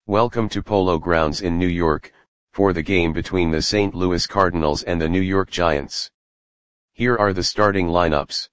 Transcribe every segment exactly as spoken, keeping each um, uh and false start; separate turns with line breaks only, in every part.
Welcome to Polo Grounds in New York, for the game between the Saint Louis Cardinals and the New York Giants. Here are the starting lineups.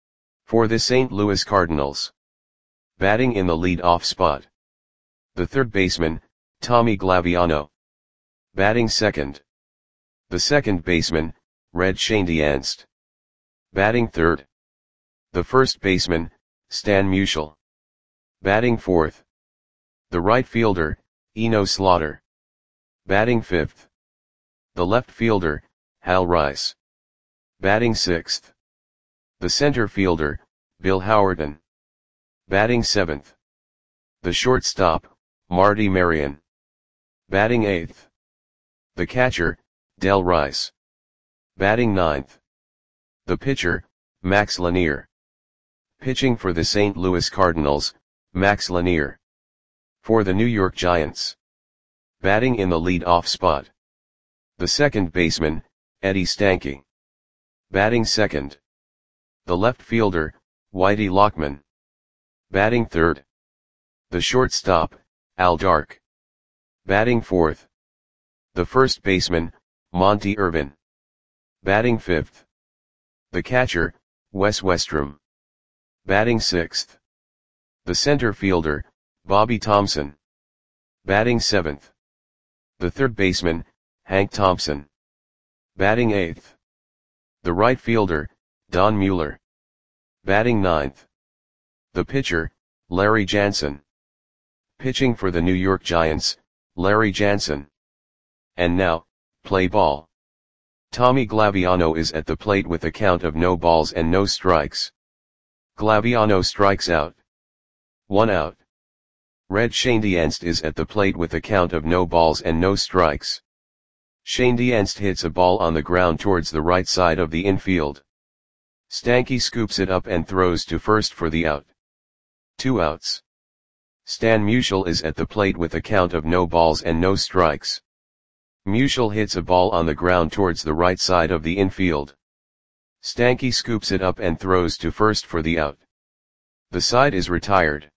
For the Saint Louis Cardinals. Batting in the lead-off spot. The third baseman, Tommy Glaviano. Batting second. The second baseman, Red Schoendienst. Batting third. The first baseman, Stan Musial. Batting fourth. The right fielder, Eno Slaughter. Batting fifth. The left fielder, Hal Rice. Batting sixth. The center fielder, Bill Howerton. Batting seventh. The shortstop, Marty Marion. Batting eighth. The catcher, Del Rice. Batting ninth. The pitcher, Max Lanier. Pitching for the Saint Louis Cardinals, Max Lanier. For the New York Giants. Batting in the lead-off spot. The second baseman, Eddie Stanky. Batting second. The left fielder, Whitey Lockman. Batting third. The shortstop, Al Dark. Batting fourth. The first baseman, Monty Irvin. Batting fifth. The catcher, Wes Westrum. Batting sixth. The center fielder, Bobby Thompson. Batting seventh. The third baseman, Hank Thompson. Batting eighth. The right fielder, Don Mueller. Batting ninth. The pitcher, Larry Jansen. Pitching for the New York Giants, Larry Jansen. And now, play ball. Tommy Glaviano is at the plate with a count of no balls and no strikes. Glaviano strikes out. One out. Red Schoendienst is at the plate with a count of no balls and no strikes. Schoendienst hits a ball on the ground towards the right side of the infield. Stanky scoops it up and throws to first for the out. Two outs. Stan Musial is at the plate with a count of no balls and no strikes. Musial hits a ball on the ground towards the right side of the infield. Stanky scoops it up and throws to first for the out. The side is retired.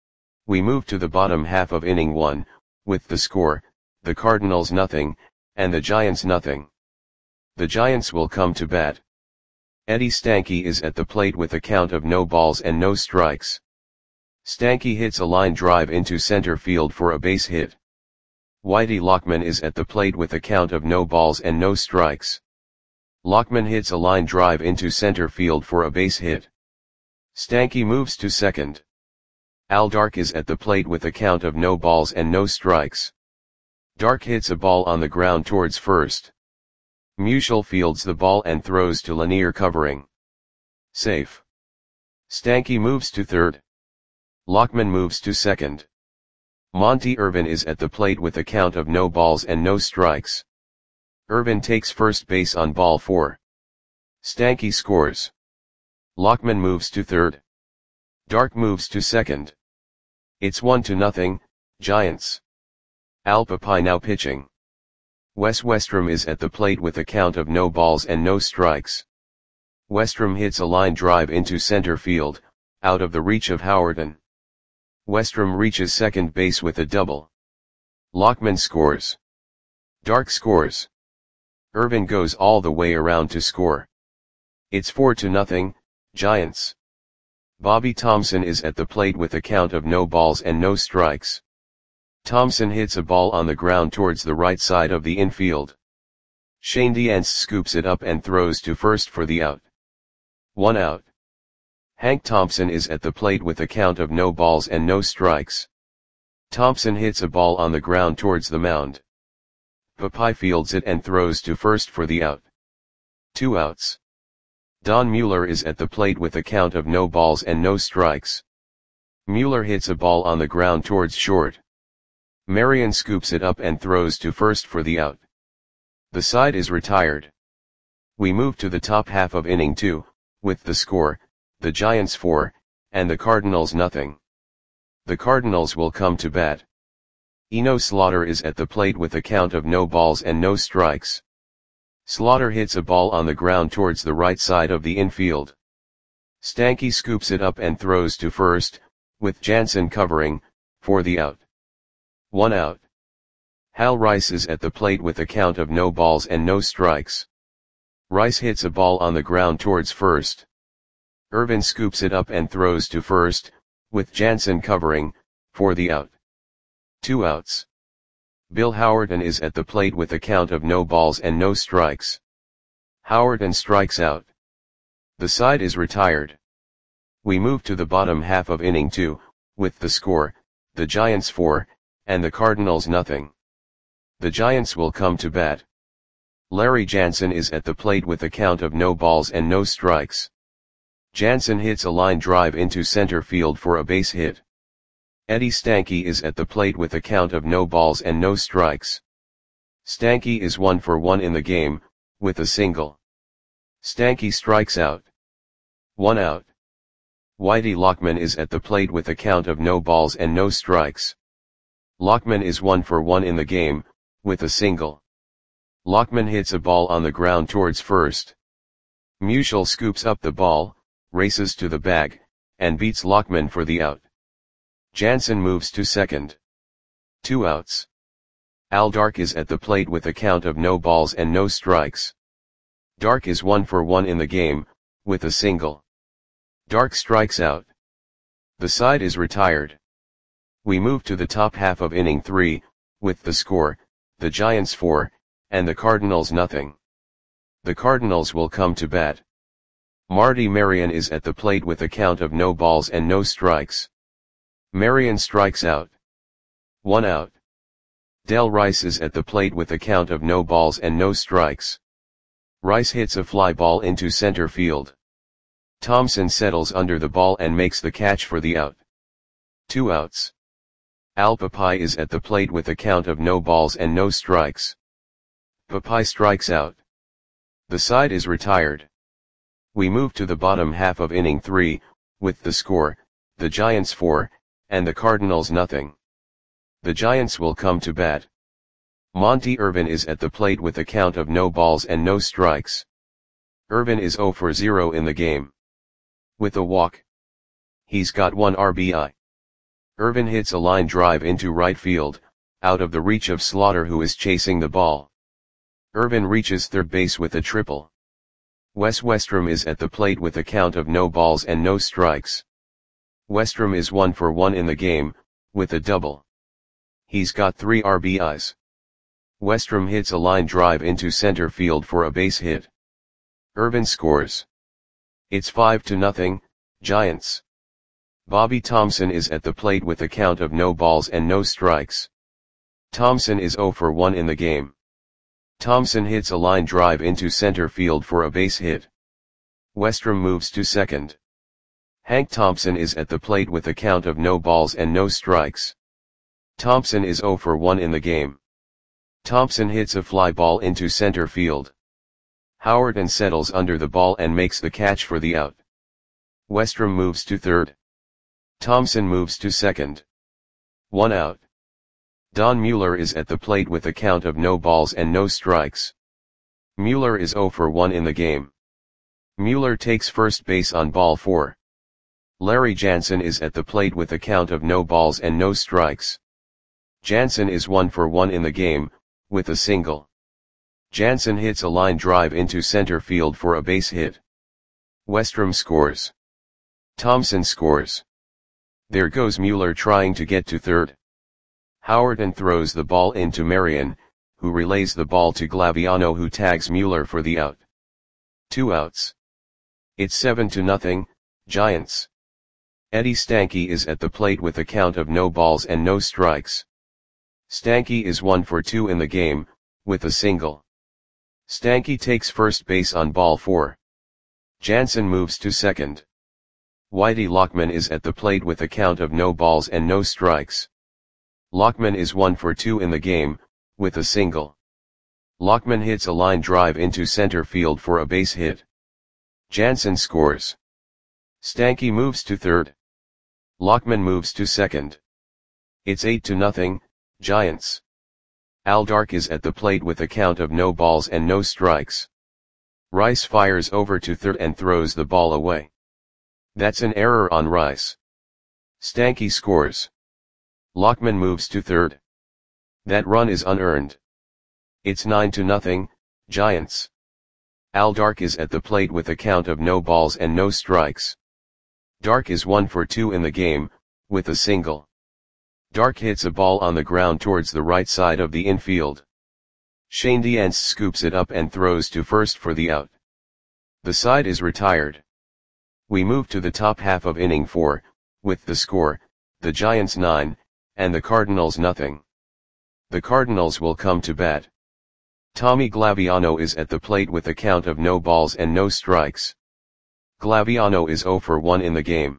We move to the bottom half of inning one, with the score, the Cardinals nothing, and the Giants nothing. The Giants will come to bat. Eddie Stanky is at the plate with a count of no balls and no strikes. Stanky hits a line drive into center field for a base hit. Whitey Lockman is at the plate with a count of no balls and no strikes. Lockman hits a line drive into center field for a base hit. Stanky moves to second. Al Dark is at the plate with a count of no balls and no strikes. Dark hits a ball on the ground towards first. Musial fields the ball and throws to Lanier covering. Safe. Stanky moves to third. Lockman moves to second. Monty Irvin is at the plate with a count of no balls and no strikes. Irvin takes first base on ball four. Stanky scores. Lockman moves to third. Dark moves to second. It's one to nothing, Giants. Al Papai now pitching. Wes Westrum is at the plate with a count of no balls and no strikes. Westrum hits a line drive into center field, out of the reach of Howerton. Westrum reaches second base with a double. Lockman scores. Dark scores. Irvin goes all the way around to score. It's four to nothing, Giants. Bobby Thompson is at the plate with a count of no balls and no strikes. Thompson hits a ball on the ground towards the right side of the infield. Schoendienst scoops it up and throws to first for the out. One out. Hank Thompson is at the plate with a count of no balls and no strikes. Thompson hits a ball on the ground towards the mound. Papai fields it and throws to first for the out. Two outs. Don Mueller is at the plate with a count of no balls and no strikes. Mueller hits a ball on the ground towards short. Marion scoops it up and throws to first for the out. The side is retired. We move to the top half of inning two, with the score, the Giants four, and the Cardinals nothing. The Cardinals will come to bat. Eno Slaughter is at the plate with a count of no balls and no strikes. Slaughter hits a ball on the ground towards the right side of the infield. Stanky scoops it up and throws to first, with Jansen covering, for the out. One out. Hal Rice is at the plate with a count of no balls and no strikes. Rice hits a ball on the ground towards first. Irvin scoops it up and throws to first, with Jansen covering, for the out. Two outs. Bill Howerton is at the plate with a count of no balls and no strikes. Howerton strikes out. The side is retired. We move to the bottom half of inning two, with the score, the Giants four, and the Cardinals nothing. The Giants will come to bat. Larry Jansen is at the plate with a count of no balls and no strikes. Jansen hits a line drive into center field for a base hit. Eddie Stanky is at the plate with a count of no balls and no strikes. Stanky is one for one in the game, with a single. Stanky strikes out. One out. Whitey Lockman is at the plate with a count of no balls and no strikes. Lockman is one for one in the game, with a single. Lockman hits a ball on the ground towards first. Musial scoops up the ball, races to the bag, and beats Lockman for the out. Jansen moves to second. Two outs. Al Dark is at the plate with a count of no balls and no strikes. Dark is one for one in the game, with a single. Dark strikes out. The side is retired. We move to the top half of inning three, with the score, the Giants four, and the Cardinals nothing. The Cardinals will come to bat. Marty Marion is at the plate with a count of no balls and no strikes. Marion strikes out. One out. Del Rice is at the plate with a count of no balls and no strikes. Rice hits a fly ball into center field. Thompson settles under the ball and makes the catch for the out. Two outs. Al Papai is at the plate with a count of no balls and no strikes. Papai strikes out. The side is retired. We move to the bottom half of inning three, with the score, the Giants four, and the Cardinals nothing. The Giants will come to bat. Monty Irvin is at the plate with a count of no balls and no strikes. Irvin is zero for zero in the game. With a walk. He's got one R B I. Irvin hits a line drive into right field, out of the reach of Slaughter who is chasing the ball. Irvin reaches third base with a triple. Wes Westrom is at the plate with a count of no balls and no strikes. Westrom is one for one in the game, with a double. He's got three R B Is. Westrom hits a line drive into center field for a base hit. Irvin scores. It's five to nothing, Giants. Bobby Thompson is at the plate with a count of no balls and no strikes. Thompson is zero for one in the game. Thompson hits a line drive into center field for a base hit. Westrom moves to second. Hank Thompson is at the plate with a count of no balls and no strikes. Thompson is zero for one in the game. Thompson hits a fly ball into center field. Howerton settles under the ball and makes the catch for the out. Westrom moves to third. Thompson moves to second. One out. Don Mueller is at the plate with a count of no balls and no strikes. Mueller is zero for one in the game. Mueller takes first base on ball four. Larry Jansen is at the plate with a count of no balls and no strikes. Jansen is one for one in the game, with a single. Jansen hits a line drive into center field for a base hit. Westrom scores. Thompson scores. There goes Mueller trying to get to third. Howerton throws the ball into Marion, who relays the ball to Glaviano who tags Mueller for the out. Two outs. It's seven to nothing, Giants. Eddie Stanky is at the plate with a count of no balls and no strikes. Stanky is one for two in the game, with a single. Stanky takes first base on ball four. Jansen moves to second. Whitey Lockman is at the plate with a count of no balls and no strikes. Lockman is one for two in the game, with a single. Lockman hits a line drive into center field for a base hit. Jansen scores. Stanky moves to third. Lockman moves to second. It's eight to nothing, Giants. Al Dark is at the plate with a count of no balls and no strikes. Rice fires over to third and throws the ball away. That's an error on Rice. Stanky scores. Lockman moves to third. That run is unearned. It's nine to nothing, Giants. Al Dark is at the plate with a count of no balls and no strikes. Dark is one for two in the game, with a single. Dark hits a ball on the ground towards the right side of the infield. Shane Diance scoops it up and throws to first for the out. The side is retired. We move to the top half of inning four, with the score, the Giants nine, and the Cardinals nothing. The Cardinals will come to bat. Tommy Glaviano is at the plate with a count of no balls and no strikes. Glaviano is zero for one in the game.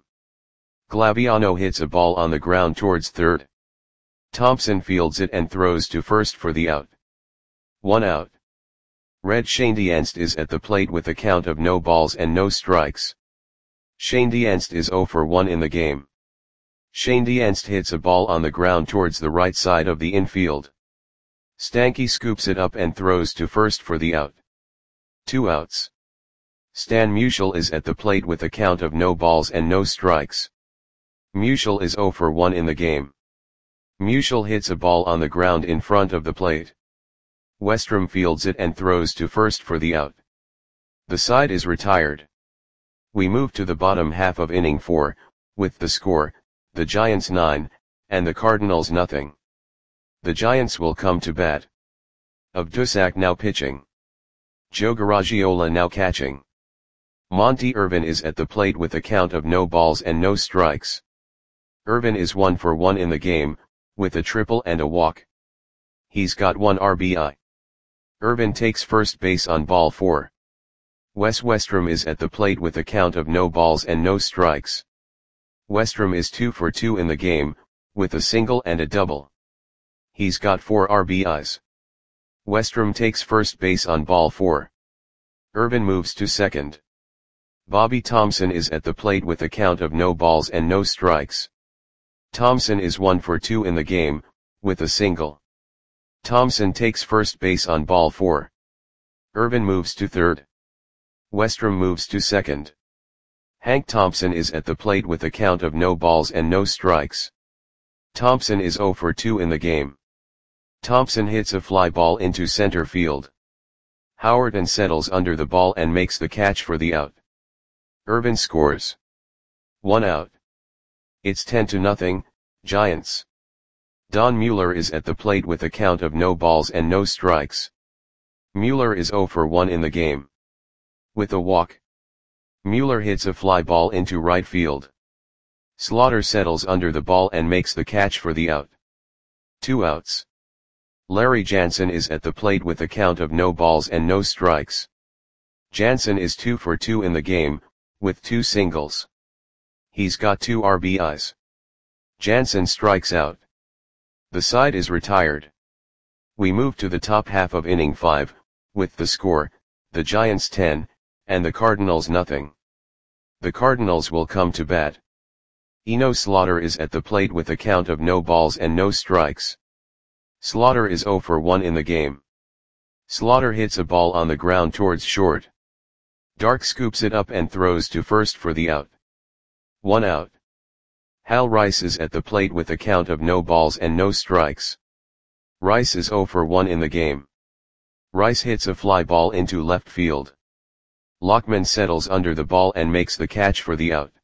Glaviano hits a ball on the ground towards third. Thompson fields it and throws to first for the out. One out. Red Shane Diance is at the plate with a count of no balls and no strikes. Shane Diance is zero for one in the game. Shane Diance hits a ball on the ground towards the right side of the infield. Stanky scoops it up and throws to first for the out. Two outs. Stan Musial is at the plate with a count of no balls and no strikes. Musial is zero for one in the game. Musial hits a ball on the ground in front of the plate. Westrom fields it and throws to first for the out. The side is retired. We move to the bottom half of inning four, with the score, the Giants nine, and the Cardinals nothing. The Giants will come to bat. Abdusak now pitching. Joe Garagiola now catching. Monty Irvin is at the plate with a count of no balls and no strikes. Irvin is one for one in the game, with a triple and a walk. He's got one R B I. Irvin takes first base on ball four. Wes Westrom is at the plate with a count of no balls and no strikes. Westrom is two for two in the game, with a single and a double. He's got four R B Is. Westrom takes first base on ball four. Irvin moves to second. Bobby Thompson is at the plate with a count of no balls and no strikes. Thompson is one for two in the game, with a single. Thompson takes first base on ball four. Irvin moves to third. Westrom moves to second. Hank Thompson is at the plate with a count of no balls and no strikes. Thompson is zero for two in the game. Thompson hits a fly ball into center field. Howard settles under the ball and makes the catch for the out. Irvin scores. One out. It's ten to nothing, Giants. Don Mueller is at the plate with a count of no balls and no strikes. Mueller is zero for one in the game. With a walk. Mueller hits a fly ball into right field. Slaughter settles under the ball and makes the catch for the out. Two outs. Larry Jansen is at the plate with a count of no balls and no strikes. Jansen is two for two in the game, with two singles. He's got two R B Is. Jansen strikes out. The side is retired. We move to the top half of inning five, with the score, the Giants ten, and the Cardinals nothing. The Cardinals will come to bat. Eno Slaughter is at the plate with a count of no balls and no strikes. Slaughter is zero for one in the game. Slaughter hits a ball on the ground towards short. Dark scoops it up and throws to first for the out. One out. Hal Rice is at the plate with a count of no balls and no strikes. Rice is zero for one in the game. Rice hits a fly ball into left field. Lockman settles under the ball and makes the catch for the out.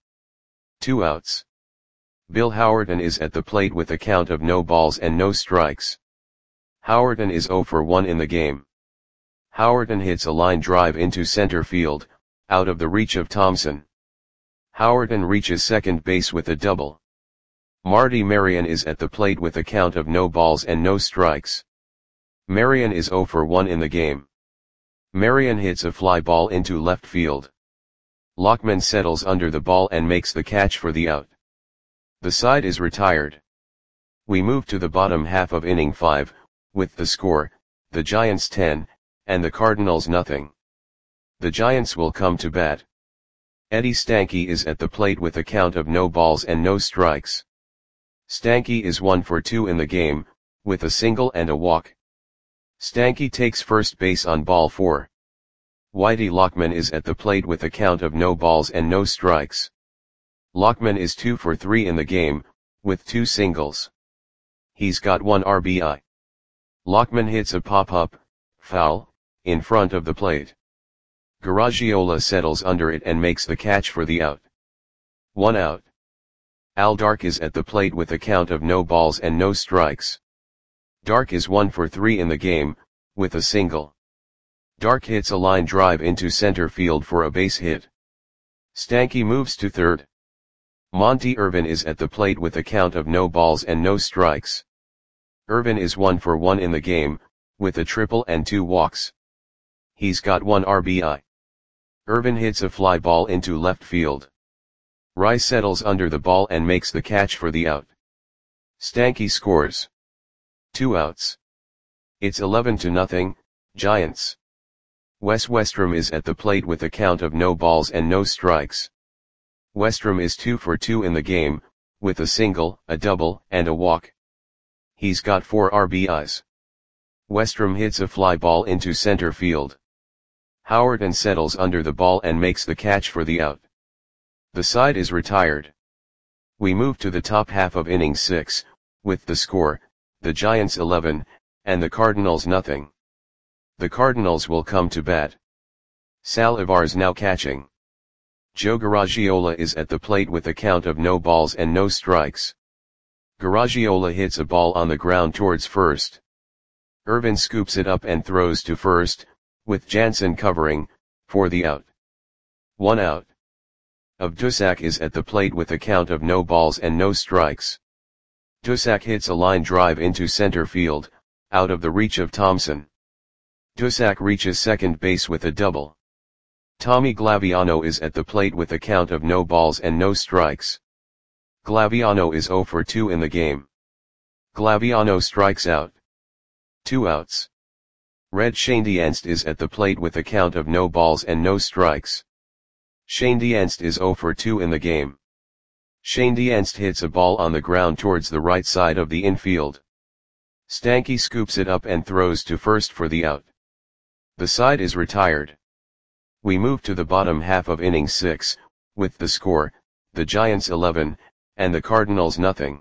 Two outs. Bill Howerton is at the plate with a count of no balls and no strikes. Howerton is zero for one in the game. Howerton hits a line drive into center field, out of the reach of Thompson. Howerton reaches second base with a double. Marty Marion is at the plate with a count of no balls and no strikes. Marion is zero for one in the game. Marion hits a fly ball into left field. Lockman settles under the ball and makes the catch for the out. The side is retired. We move to the bottom half of inning five, with the score, the Giants ten, and the Cardinals nothing. The Giants will come to bat. Eddie Stanky is at the plate with a count of no balls and no strikes. Stanky is one for two in the game, with a single and a walk. Stanky takes first base on ball four. Whitey Lockman is at the plate with a count of no balls and no strikes. Lockman is two for three in the game, with two singles. He's got one R B I. Lockman hits a pop-up, foul, in front of the plate. Garagiola settles under it and makes the catch for the out. One out. Al Dark is at the plate with a count of no balls and no strikes. Dark is one for three in the game, with a single. Dark hits a line drive into center field for a base hit. Stanky moves to third. Monty Irvin is at the plate with a count of no balls and no strikes. Irvin is one for one in the game, with a triple and two walks. He's got one R B I. Irvin hits a fly ball into left field. Rice settles under the ball and makes the catch for the out. Stanky scores. Two outs. It's eleven to nothing, Giants. Wes Westrom is at the plate with a count of no balls and no strikes. Westrom is two for two in the game, with a single, a double, and a walk. He's got four R B Is. Westrom hits a fly ball into center field. Howerton settles under the ball and makes the catch for the out. The side is retired. We move to the top half of inning six, with the score, the Giants eleven, and the Cardinals nothing. The Cardinals will come to bat. Sal Ivar's now catching. Joe Garagiola is at the plate with a count of no balls and no strikes. Garagiola hits a ball on the ground towards first. Irvin scoops it up and throws to first, with Jansen covering, for the out. One out. Dusak is at the plate with a count of no balls and no strikes. Dusak hits a line drive into center field, out of the reach of Thompson. Dusak reaches second base with a double. Tommy Glaviano is at the plate with a count of no balls and no strikes. Glaviano is zero for two in the game. Glaviano strikes out. Two outs. Red Schoendienst is at the plate with a count of no balls and no strikes. Schoendienst is zero for two in the game. Schoendienst hits a ball on the ground towards the right side of the infield. Stanky scoops it up and throws to first for the out. The side is retired. We move to the bottom half of inning six, with the score, the Giants eleven, and the Cardinals nothing.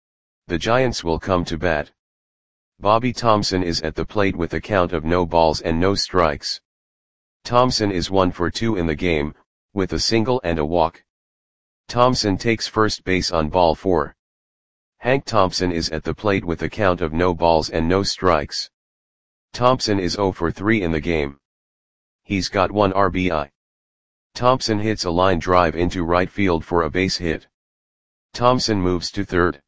The Giants will come to bat. Bobby Thompson is at the plate with a count of no balls and no strikes. Thompson is one for two in the game, with a single and a walk. Thompson takes first base on ball four. Hank Thompson is at the plate with a count of no balls and no strikes. Thompson is zero for three in the game. He's got one R B I. Thompson hits a line drive into right field for a base hit. Thompson moves to third.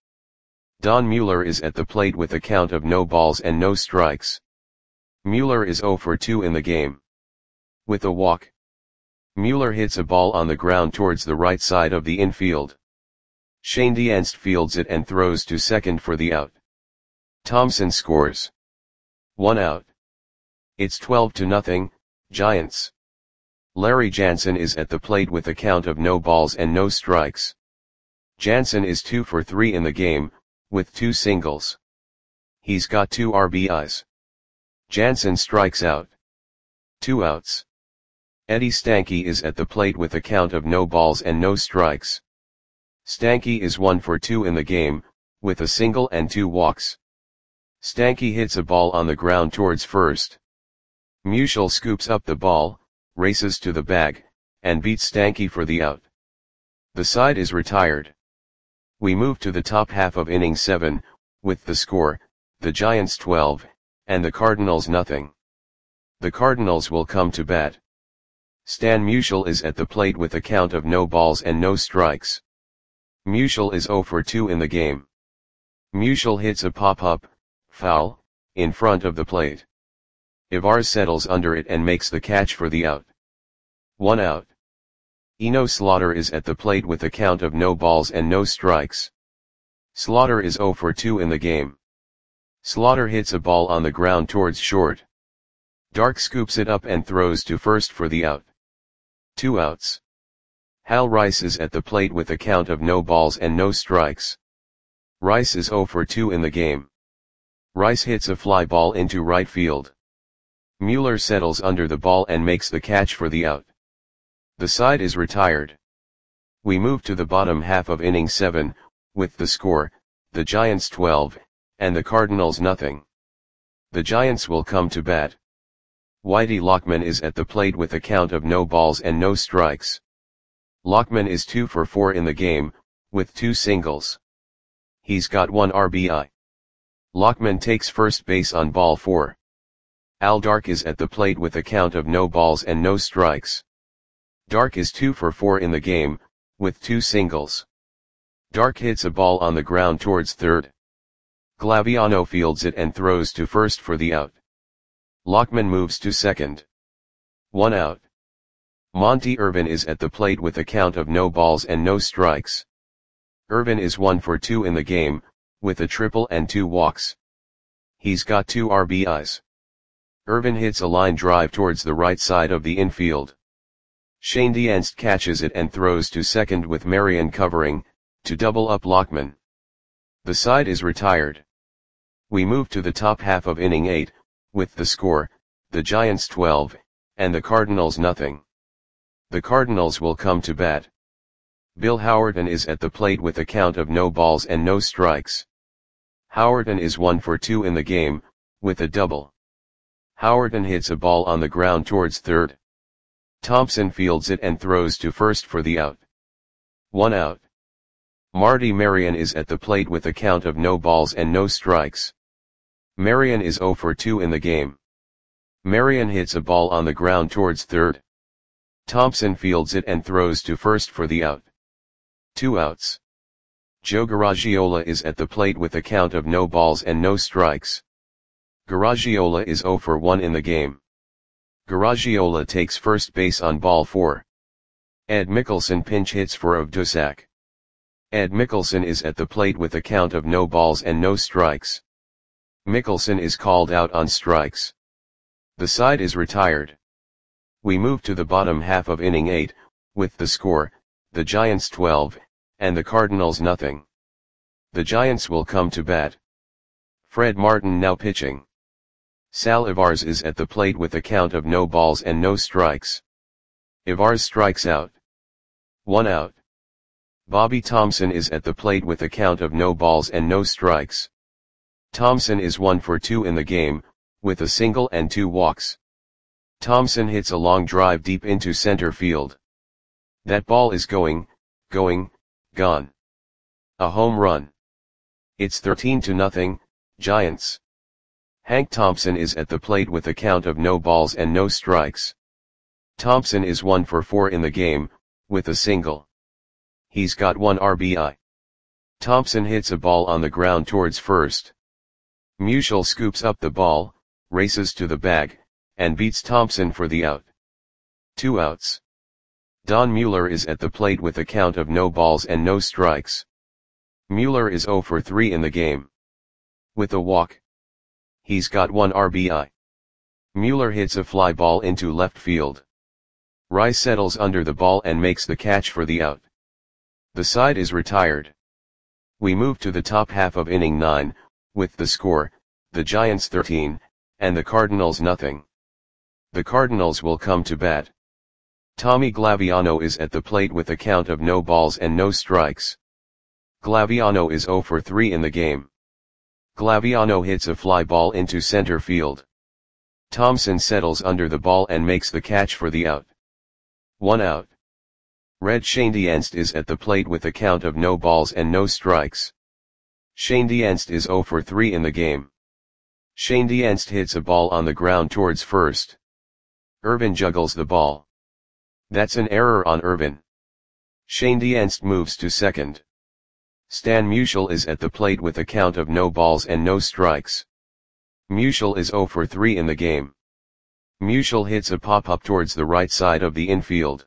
Don Mueller is at the plate with a count of no balls and no strikes. Mueller is zero for two in the game. With a walk. Mueller hits a ball on the ground towards the right side of the infield. Schoendienst fields it and throws to second for the out. Thompson scores. One out. It's twelve to nothing, Giants. Larry Jansen is at the plate with a count of no balls and no strikes. Jansen is two for three in the game, with two singles. He's got two R B Is. Jansen strikes out. Two outs. Eddie Stanky is at the plate with a count of no balls and no strikes. Stanky is one for two in the game, with a single and two walks. Stanky hits a ball on the ground towards first. Musial scoops up the ball, races to the bag, and beats Stanky for the out. The side is retired. We move to the top half of inning seven, with the score, the Giants twelve, and the Cardinals nothing. The Cardinals will come to bat. Stan Musial is at the plate with a count of no balls and no strikes. Musial is zero for two in the game. Musial hits a pop-up, foul, in front of the plate. Ivar settles under it and makes the catch for the out. One out. Eno Slaughter is at the plate with a count of no balls and no strikes. Slaughter is zero for two in the game. Slaughter hits a ball on the ground towards short. Dark scoops it up and throws to first for the out. Two outs. Hal Rice is at the plate with a count of no balls and no strikes. Rice is zero for two in the game. Rice hits a fly ball into right field. Mueller settles under the ball and makes the catch for the out. The side is retired. We move to the bottom half of inning seven, with the score, the Giants twelve, and the Cardinals nothing. The Giants will come to bat. Whitey Lockman is at the plate with a count of no balls and no strikes. Lockman is two for four in the game, with two singles. He's got one R B I. Lockman takes first base on ball four. Al Dark is at the plate with a count of no balls and no strikes. Dark is two for four in the game, with two singles. Dark hits a ball on the ground towards third. Glaviano fields it and throws to first for the out. Lockman moves to second. One out. Monty Irvin is at the plate with a count of no balls and no strikes. Irvin is one for two in the game, with a triple and two walks. He's got two R B Is. Irvin hits a line drive towards the right side of the infield. Shane Dienst catches it and throws to second with Marion covering, to double up Lockman. The side is retired. We move to the top half of inning eight, with the score, the Giants twelve, and the Cardinals nothing. The Cardinals will come to bat. Bill Howerton is at the plate with a count of no balls and no strikes. Howerton is one for two in the game, with a double. Howerton hits a ball on the ground towards third. Thompson fields it and throws to first for the out. One out. Marty Marion is at the plate with a count of no balls and no strikes. Marion is zero for two in the game. Marion hits a ball on the ground towards third. Thompson fields it and throws to first for the out. Two outs. Joe Garagiola is at the plate with a count of no balls and no strikes. Garagiola is zero for one in the game. Garagiola takes first base on ball four. Ed Mickelson pinch hits for Ovdusak. Ed Mickelson is at the plate with a count of no balls and no strikes. Mickelson is called out on strikes. The side is retired. We move to the bottom half of inning eight, with the score, the Giants twelve, and the Cardinals nothing. The Giants will come to bat. Fred Martin now pitching. Sal Ivars is at the plate with a count of no balls and no strikes. Ivars strikes out. One out. Bobby Thompson is at the plate with a count of no balls and no strikes. Thompson is one for two in the game, with a single and two walks. Thompson hits a long drive deep into center field. That ball is going, going, gone. A home run. It's thirteen to nothing, Giants. Hank Thompson is at the plate with a count of no balls and no strikes. Thompson is one for four in the game, with a single. He's got one R B I. Thompson hits a ball on the ground towards first. Musial scoops up the ball, races to the bag, and beats Thompson for the out. Two outs. Don Mueller is at the plate with a count of no balls and no strikes. Mueller is zero for three in the game. With a walk. He's got one R B I. Mueller hits a fly ball into left field. Rice settles under the ball and makes the catch for the out. The side is retired. We move to the top half of inning nine, with the score, the Giants thirteen, and the Cardinals nothing. The Cardinals will come to bat. Tommy Glaviano is at the plate with a count of no balls and no strikes. Glaviano is zero for three in the game. Glaviano hits a fly ball into center field. Thompson settles under the ball and makes the catch for the out. One out. Red Shane Dienst is at the plate with a count of no balls and no strikes. Shane Dienst is zero for three in the game. Shane Dienst hits a ball on the ground towards first. Irvin juggles the ball. That's an error on Irvin. Shane Dienst moves to second. Stan Musial is at the plate with a count of no balls and no strikes. Musial is zero for three in the game. Musial hits a pop-up towards the right side of the infield.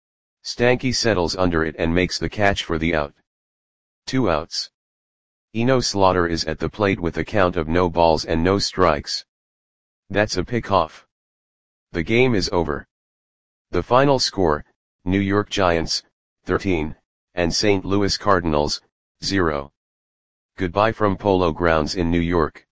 Stanky settles under it and makes the catch for the out. Two outs. Eno Slaughter is at the plate with a count of no balls and no strikes. That's a pick-off. The game is over. The final score, New York Giants, thirteen, and Saint Louis Cardinals, zero. Goodbye from Polo Grounds in New York.